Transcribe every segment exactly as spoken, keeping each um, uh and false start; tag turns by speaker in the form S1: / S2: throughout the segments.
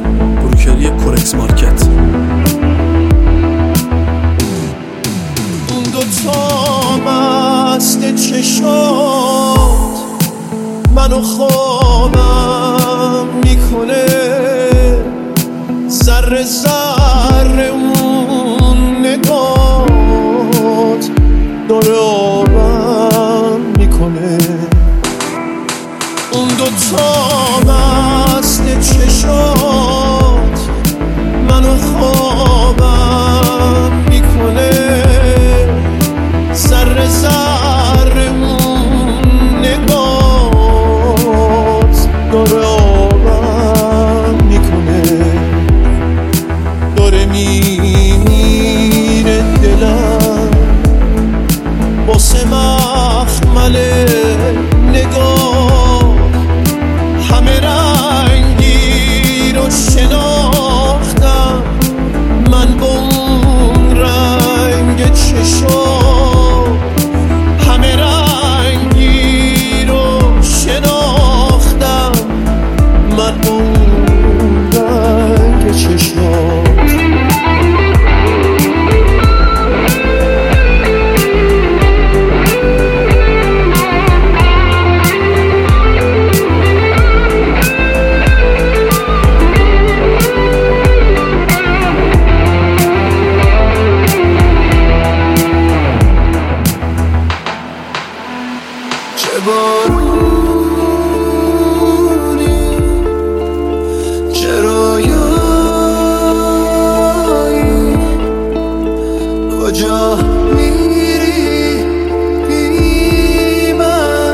S1: بروکری کورکس مارکت.
S2: اون دوتا مست چشات منو خوابم میکنه، ذره ذره اون نگات داره آبم میکنه. اون دوتا مست چشات منو خوابم میکنه، ذره ذره اون نگات داره آبم میکنه. داره میمیره دلم واسه مخمل نگاه، همه رنگی رو شناختم من با اون رنگ چشام، همه رنگی رو شناختم من با اون رنگ چشام. چه بارونی چه رویایی، کجا میری بی من،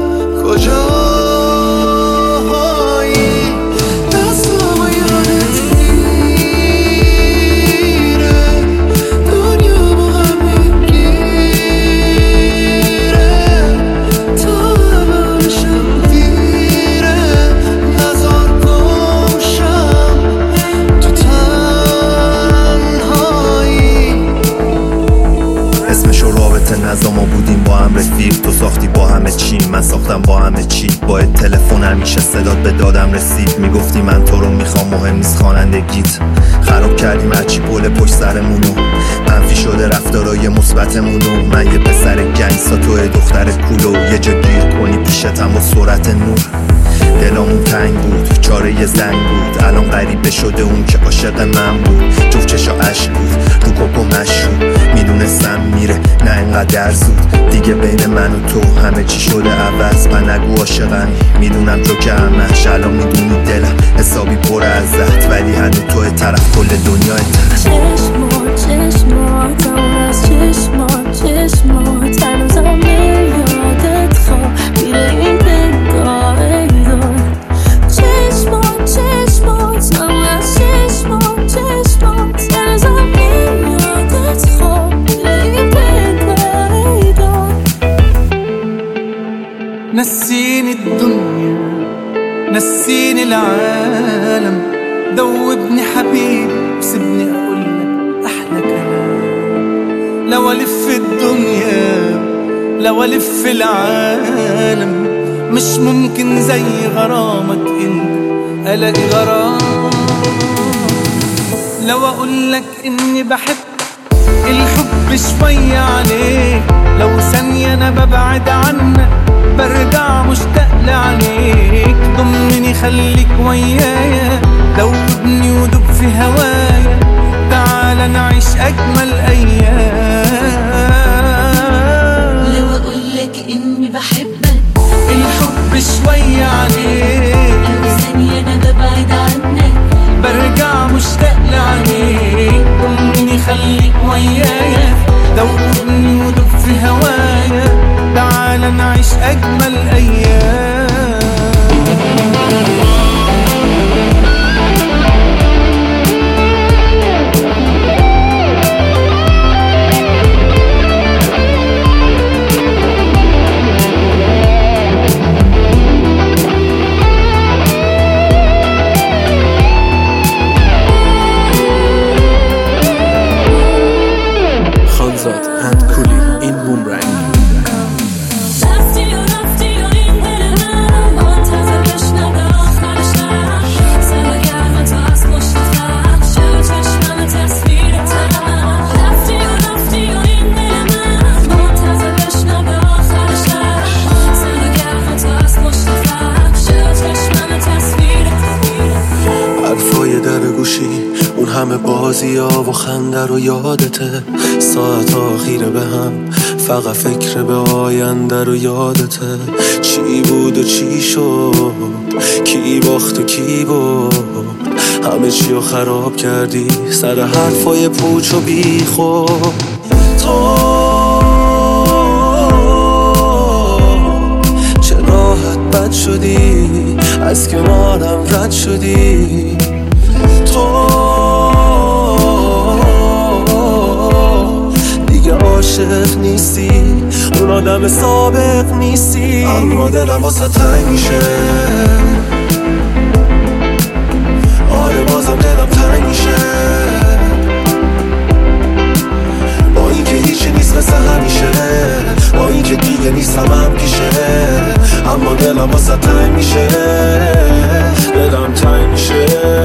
S2: کجایی دستامو یادت میره، دنیا با هم میگیره، تا همشم دیره، نزار گمشم تو تنهایی.
S3: اسمشو رابطه نظام ما بودیم با هم رفیق، تو ساختی با همه چی، من ساختم با همه چی. با تلفن همیشه صدات به دادم رسید، میگفتی من تو رو میخوام، مهم نیست خوانندگیت. خراب کردیم هرچی پل پشت سرمونو، منفی شده رفتارای مثبتمونو. من یه پسر گنگستا توی دختر کولو، یه جا گیر کنی پیشتم با سرعت نور. دلامون تنگ بود، چاره یه زنگ بود، الان غریبه شده اون که عاشق من بود. جفت چشا عشق بود، رو کوکو مشروب، میدونستم میره نه اینقدر زود. دیگه بین من و تو همه چی شده عوض، من نگو عاشقمی، میدونم جو که همش. الان میدونی دلم حسابی پر ازت، ولی هنو توی طرف کل دنیا ترم.
S4: چشمات چشمات اون از چشمات چشمات هنوزم یادت خواب میره این پنگاه ایدار. چشمات چشمات اون از چشمات چشمات هنوزم یادت خواب میره این پنگاه ایدار.
S5: نسيني الدنيا نسيني العالم، ذوبني حبيبي وسيبني اقولك احلى كلام. لو الف الدنيا لو الف العالم، مش ممكن زي غرامك انت الاقي غرام. لو اقولك اني بحبك الحب شوية عليك، لو ثانية انا ببعد عنك برجع مشتاق لعينيك. ضمني خليك ويايا، دوبني ودوب في هوايا، تعال نعيش أجمل أيام.
S6: لو أقولك إني بحبك
S5: الحب شوية عليك،
S6: لو ثانية أنا ببعد عنك
S5: برجع مشتاق لعينيك. ضمني خليك ويايا، دوبني ودوب في هوايا، تعال نعيش أجمل أيام.
S1: خانزاد اند کولی این بومرنگ.
S4: رفتی و رفتی
S1: همه بازی ها و خنده رو یادته، ساعت آخیره به هم فقط فکر به آینده رو یادته. چی بود و چی شد، کی باخت و کی برد، همه چی رو خراب کردی سر حرفای پوچ و بی خود. تو چه راحت بد شدی، از کنارم رد شدی. تو دیگه عاشق نیستی، اون آدم سابق نیستی. اما دلم واسه تنگ میشه، آره بازم دلم تنگ میشه. با اینکه هیچی نیست مثل همیشه، با اینکه دیگه نیستم هم پیشه، اما دلم واسه تنگ میشه، دلم تنگ میشه.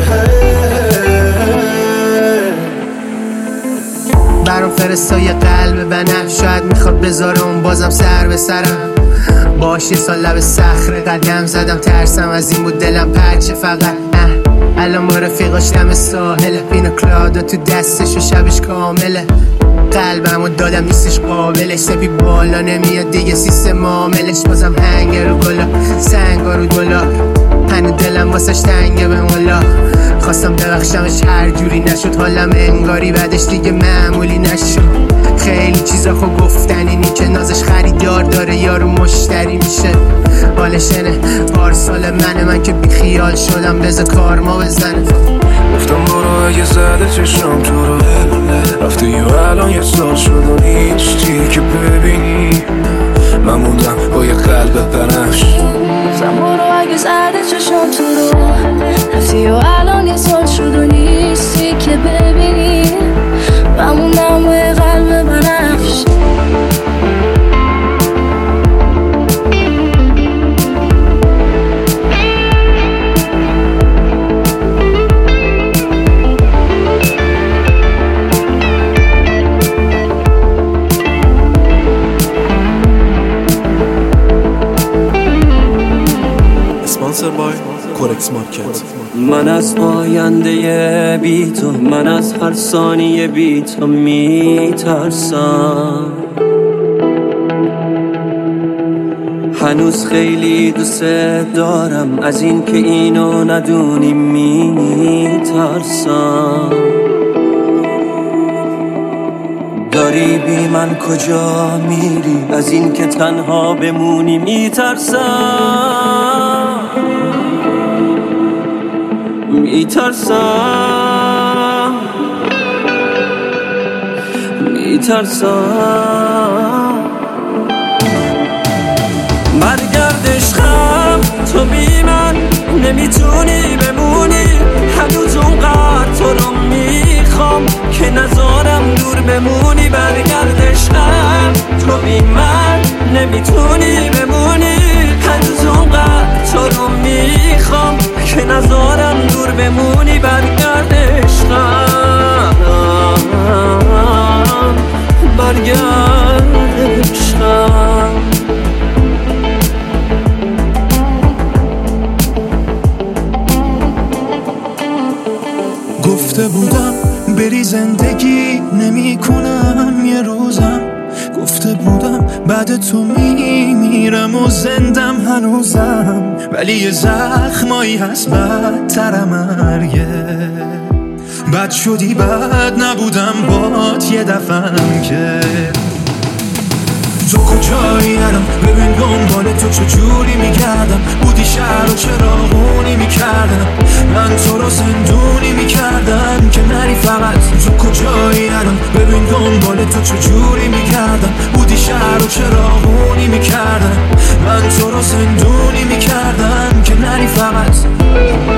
S7: برام فرستای قلب بنفش، شاید میخواد بذارم بازم سر به سرم. باش یه سال لب صخره قدم زدم، ترسم از این بود دلم پرچه فقط. الان با رفیقاش دم ساحله، پینا کلادا تو دستش و شبش کامله. قلبمو دادم نیستش قابلش، سپی بالا نمیاد دیگه سیستم معاملش. بازم هنگ رو گلا، سنگا رو دلار، هنو دلم واسش تنگه به مولا. خواستم ببخشمش هر جوری نشد، حالم انگاری بعدش دیگه معمولی نشد. خیلی چیزا خب گفتن اینی که نازش خریدار داره یارو مشتری میشه. حالشنه پارسال منه من که بی خیال شدم، بذار کارما بزنه.
S5: گفتم برو اگه زده چشم تو رو، رفته یه الان یه سال شد و نیستی که ببینی. من موندم با یه قلب بنفش.
S4: گفتم برو اگه زده چشم تو رو، رفته و الان یه سال شد و نیستی که ببینی. من موندم با یه قلب بنفش.
S1: کورکس مارکت.
S8: من از آینده بی تو، من از هر ثانیه بی تو میترسم. هنوز خیلی دوست دارم، از این که اینو ندونی میترسم. داری بی من کجا میری، از این که تنها بمونی میترسم. میترسم میترسم برگرد عشقم، تو بی من نمیتونی بمونی. هنوز اونقدر تو رو میخوام که نذارم دور بمونی. برگرد عشقم، تو بی من نمیتونی بمونی. هنوز اونقدر تو رو میخوام که نذارم دور بمونی. برگرد عشقم، برگرد عشقم.
S2: گفته بودم بری زندگی نمی کنم یه روزم، گفته بودم بعد تو میمیرم و زندم هنوزم. ولی یه زخمایی هست بدتر مرگه. بد شدی بد نبودم بات یه دفعم که. تو کجایی الان ببین دنبال تو چجوری میگردم. بودی شهر و چراغونی میکردم، من تو رو زندونی میکردم که نری فقط. تو کجایی الان ببین دنبال تو چجوری میگردم. بودی شهر و چراغونی میکردم، من تو رو زندونی میکردم که نری فقط.